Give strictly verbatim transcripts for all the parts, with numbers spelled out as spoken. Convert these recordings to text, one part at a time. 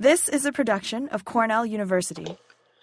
This is a production of Cornell University.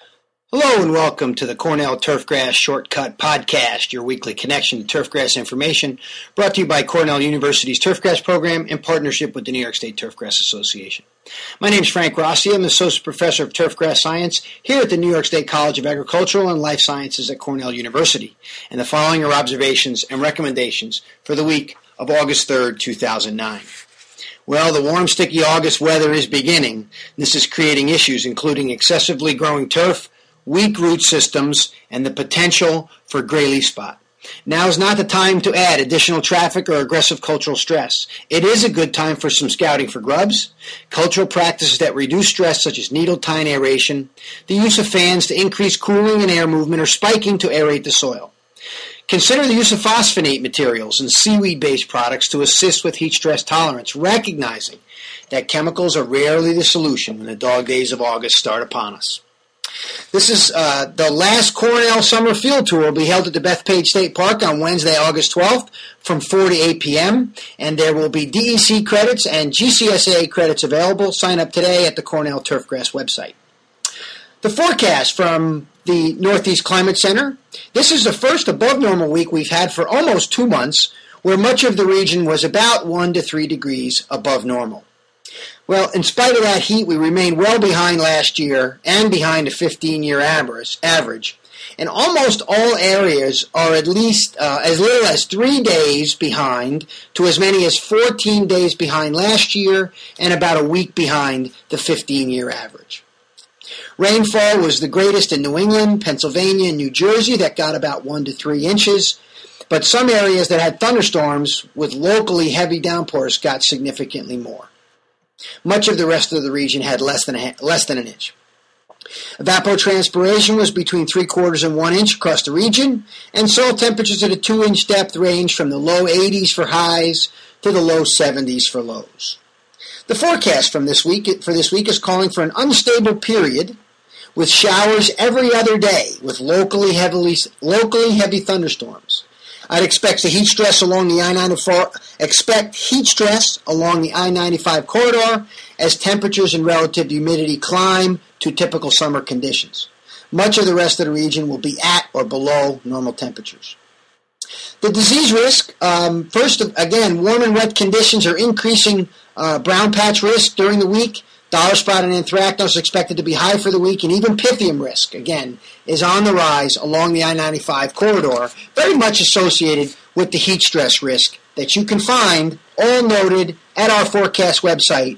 Hello and welcome to the Cornell Turfgrass Shortcut Podcast, your weekly connection to turfgrass information, brought to you by Cornell University's Turfgrass Program in partnership with the New York State Turfgrass Association. My name is Frank Rossi. I'm Associate Professor of Turfgrass Science here at the New York State College of Agricultural and Life Sciences at Cornell University. And the following are observations and recommendations for the week of August third, two thousand nine. Well, the warm, sticky August weather is beginning. This is creating issues including excessively growing turf, weak root systems, and the potential for gray leaf spot. Now is not the time to add additional traffic or aggressive cultural stress. It is a good time for some scouting for grubs, cultural practices that reduce stress such as needle tine aeration, the use of fans to increase cooling and air movement, or spiking to aerate the soil. Consider the use of phosphonate materials and seaweed-based products to assist with heat stress tolerance, recognizing that chemicals are rarely the solution when the dog days of August start upon us. This is uh, the last Cornell Summer Field Tour will be held at the Bethpage State Park on Wednesday, August twelfth from four to eight p.m. And there will be D E C credits and G C S A credits available. Sign up today at the Cornell Turfgrass website. The forecast from the Northeast Climate Center. This is the first above normal week we've had for almost two months, where much of the region was about one to three degrees above normal. Well, in spite of that heat, we remain well behind last year and behind a fifteen-year average. And almost all areas are at least uh, as little as three days behind to as many as fourteen days behind last year and about a week behind the fifteen-year average. Rainfall was the greatest in New England, Pennsylvania, and New Jersey that got about one to three inches. But some areas that had thunderstorms with locally heavy downpours got significantly more. Much of the rest of the region had less than a, less than an inch. Evapotranspiration was between three quarters and one inch across the region, and soil temperatures at a two inch depth range from the low eighties for highs to the low seventies for lows. The forecast from this week for this week is calling for an unstable period with showers every other day with locally heavily locally heavy thunderstorms. I'd expect the heat stress along the I ninety-four expect heat stress along the I ninety-five corridor as temperatures and relative humidity climb to typical summer conditions. Much of the rest of the region will be at or below normal temperatures. The disease risk, um, first, again, warm and wet conditions are increasing uh, brown patch risk during the week. Dollar spot and anthracnose expected to be high for the week, and even Pythium risk, again, is on the rise along the I ninety-five corridor, very much associated with the heat stress risk that you can find all noted at our forecast website,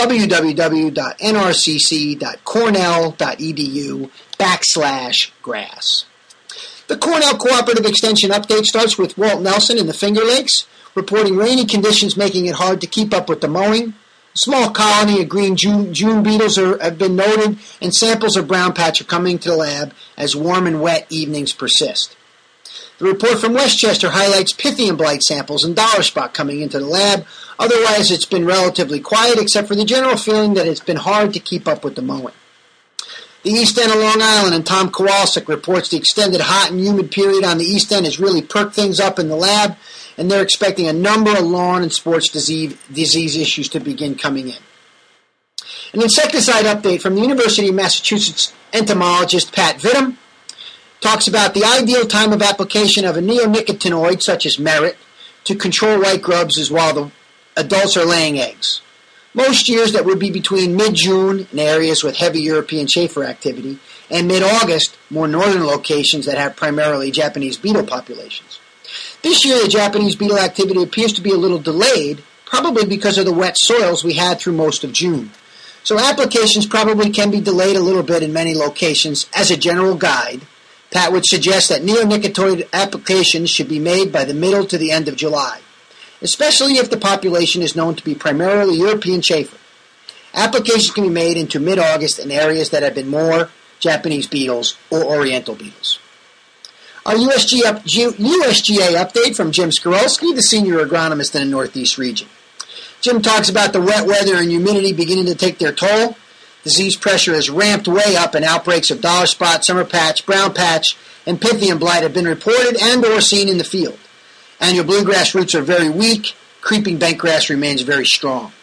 www.nrcc.cornell.edu backslash grass. The Cornell Cooperative Extension update starts with Walt Nelson in the Finger Lakes, reporting rainy conditions making it hard to keep up with the mowing. A small colony of green June, June beetles are, have been noted, and samples of brown patch are coming to the lab as warm and wet evenings persist. The report from Westchester highlights Pythium blight samples and dollar spot coming into the lab. Otherwise, it's been relatively quiet, except for the general feeling that it's been hard to keep up with the mowing. The East End of Long Island and Tom Kowalczyk reports the extended hot and humid period on the East End has really perked things up in the lab, and they're expecting a number of lawn and sports disease, disease issues to begin coming in. An insecticide update from the University of Massachusetts entomologist Pat Vittum talks about the ideal time of application of a neonicotinoid such as Merit to control white grubs is while the adults are laying eggs. Most years that would be between mid-June in areas with heavy European chafer activity and mid-August, more northern locations that have primarily Japanese beetle populations. This year, the Japanese beetle activity appears to be a little delayed, probably because of the wet soils we had through most of June. So applications probably can be delayed a little bit in many locations. As a general guide, Pat would suggest that neonicotinoid applications should be made by the middle to the end of July, especially if the population is known to be primarily European chafer. Applications can be made into mid-August in areas that have been more Japanese beetles or oriental beetles. Our U S G up, U S G A update from Jim Skorolski, the senior agronomist in the Northeast region. Jim talks about the wet weather and humidity beginning to take their toll. Disease pressure has ramped way up, and outbreaks of dollar spot, summer patch, brown patch, and Pythium blight have been reported and or seen in the field. Annual bluegrass roots are very weak. Creeping bentgrass remains very strong.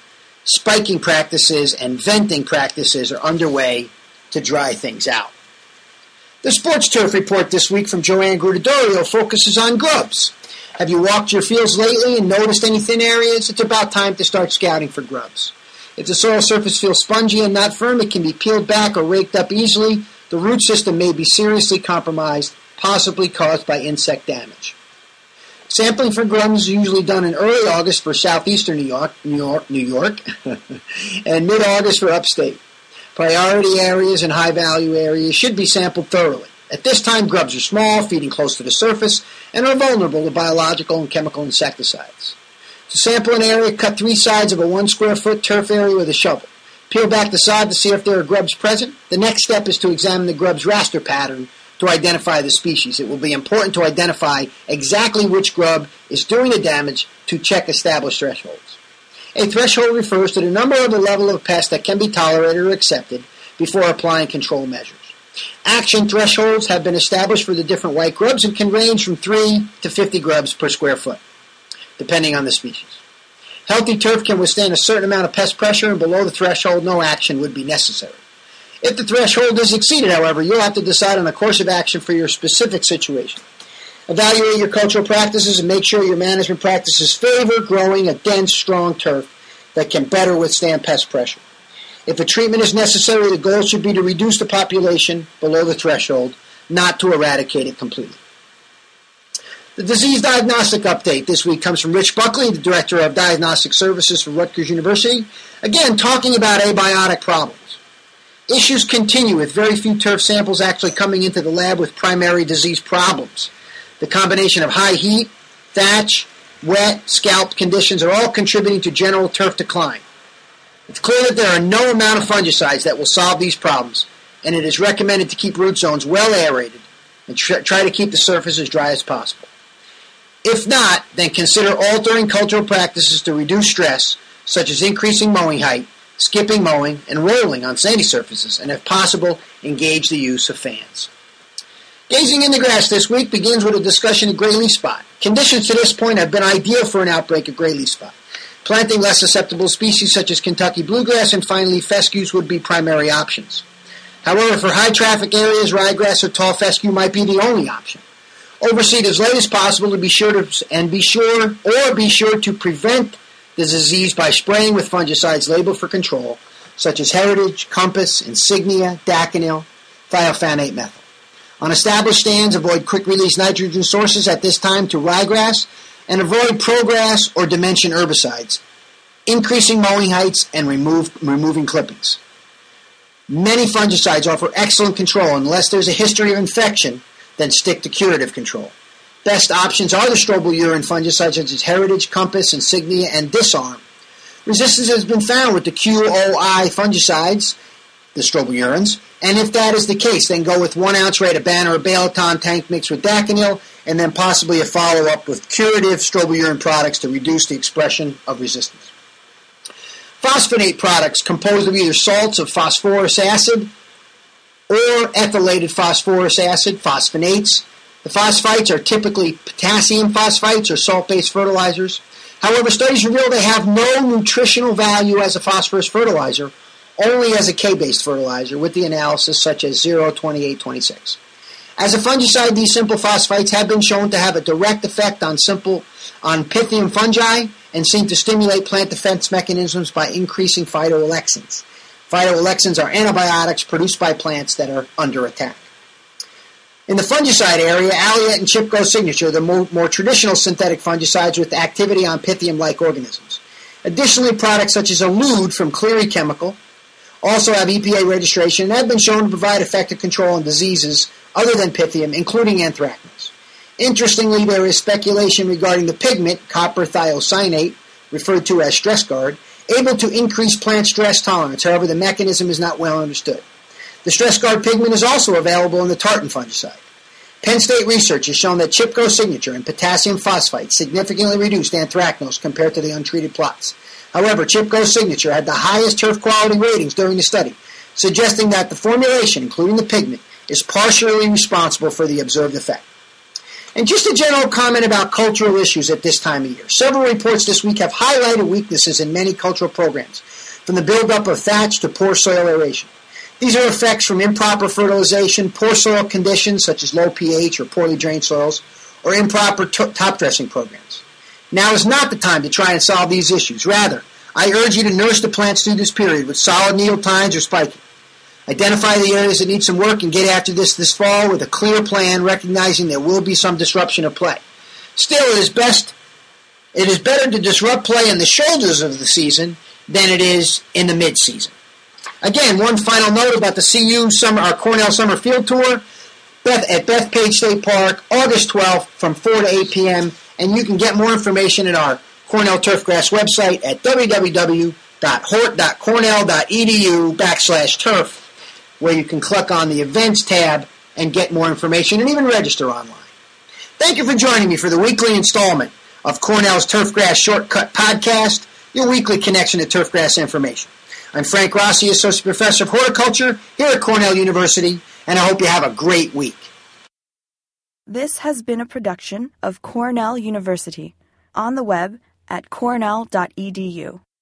spiking practices and venting practices are underway to dry things out. The Sports Turf Report this week from Joanne Grudadorio focuses on grubs. Have you walked your fields lately and noticed any thin areas? It's about time to start scouting for grubs. If the soil surface feels spongy and not firm, it can be peeled back or raked up easily. The root system may be seriously compromised, possibly caused by insect damage. Sampling for grubs is usually done in early August for southeastern New York, New York, New York, and mid-August for upstate. Priority areas and high-value areas should be sampled thoroughly. At this time, grubs are small, feeding close to the surface, and are vulnerable to biological and chemical insecticides. To sample an area, cut three sides of a one square foot turf area with a shovel. Peel back the side to see if there are grubs present. The next step is to examine the grub's raster pattern to identify the species. It will be important to identify exactly which grub is doing the damage to check established thresholds. A threshold refers to the number or the level of pest that can be tolerated or accepted before applying control measures. Action thresholds have been established for the different white grubs and can range from three to fifty grubs per square foot, depending on the species. Healthy turf can withstand a certain amount of pest pressure, and below the threshold, no action would be necessary. If the threshold is exceeded, however, you'll have to decide on a course of action for your specific situation. Evaluate your cultural practices and make sure your management practices favor growing a dense, strong turf that can better withstand pest pressure. If a treatment is necessary, the goal should be to reduce the population below the threshold, not to eradicate it completely. The disease diagnostic update this week comes from Rich Buckley, the Director of Diagnostic Services for Rutgers University, again talking about abiotic problems. Issues continue with very few turf samples actually coming into the lab with primary disease problems. The combination of high heat, thatch, wet, scalp conditions are all contributing to general turf decline. It's clear that there are no amount of fungicides that will solve these problems, and it is recommended to keep root zones well aerated and tr- try to keep the surface as dry as possible. If not, then consider altering cultural practices to reduce stress, such as increasing mowing height, skipping mowing, and rolling on sandy surfaces, and if possible, engage the use of fans. Gazing in the grass this week begins with a discussion of gray leaf spot. Conditions to this point have been ideal for an outbreak of gray leaf spot. Planting less susceptible species such as Kentucky bluegrass and fine leaf fescues would be primary options. However, for high traffic areas, ryegrass or tall fescue might be the only option. Overseed as late as possible to be sure to, and be sure or be sure to prevent the disease by spraying with fungicides labeled for control, such as Heritage, Compass, Insignia, Daconil, thiophanate methyl. On established stands, avoid quick-release nitrogen sources at this time to ryegrass, and avoid progress or dimension herbicides, increasing mowing heights and remove, removing clippings. Many fungicides offer excellent control unless there's a history of infection, then stick to curative control. Best options are the strobilurin fungicides such as Heritage, Compass, Insignia, and Disarm. Resistance has been found with the Q O I fungicides, the strobilurins, and if that is the case, then go with one ounce Retaban or Balaton tank mixed with Daconil, and then possibly a follow-up with curative strobilurin products to reduce the expression of resistance. Phosphonate products composed of either salts of phosphorus acid or ethylated phosphorus acid, phosphonates. The phosphites are typically potassium phosphites or salt-based fertilizers. However, studies reveal they have no nutritional value as a phosphorus fertilizer, only as a K-based fertilizer with the analysis such as zero twenty-eight twenty-six. As a fungicide, these simple phosphites have been shown to have a direct effect on simple on Pythium fungi and seem to stimulate plant defense mechanisms by increasing phytoalexins. Phytoalexins are antibiotics produced by plants that are under attack. In the fungicide area, Alliet and Chipko Signature are the more, more traditional synthetic fungicides with activity on Pythium-like organisms. Additionally, products such as Elude from Cleary Chemical also have E P A registration and have been shown to provide effective control on diseases other than Pythium, including anthracnose. Interestingly, there is speculation regarding the pigment, copper thiocyanate, referred to as stress guard, able to increase plant stress tolerance. However, the mechanism is not well understood. The stress guard pigment is also available in the tartan fungicide. Penn State research has shown that Chipko Signature and potassium phosphate significantly reduced anthracnose compared to the untreated plots. However, Chipko Signature had the highest turf quality ratings during the study, suggesting that the formulation, including the pigment, is partially responsible for the observed effect. And just a general comment about cultural issues at this time of year. Several reports this week have highlighted weaknesses in many cultural programs. from the buildup of thatch to poor soil aeration. These are effects from improper fertilization, poor soil conditions such as low pH or poorly drained soils, or improper t- top dressing programs. Now is not the time to try and solve these issues. Rather, I urge you to nurse the plants through this period with solid needle tines or spiking. Identify the areas that need some work and get after this this fall with a clear plan, recognizing there will be some disruption of play. Still, it is best, it is better to disrupt play in the shoulders of the season than it is in the mid-season. Again, one final note about the C U summer, our Cornell Summer Field Tour Beth, at Bethpage State Park, August twelfth from four to eight p.m., and you can get more information at our Cornell Turfgrass website at www.hort.cornell.edu backslash turf, where you can click on the events tab and get more information and even register online. Thank you for joining me for the weekly installment of Cornell's Turfgrass Shortcut Podcast, your weekly connection to turfgrass information. I'm Frank Rossi, Associate Professor of Horticulture here at Cornell University, and I hope you have a great week. This has been a production of Cornell University, on the web at cornell dot e d u.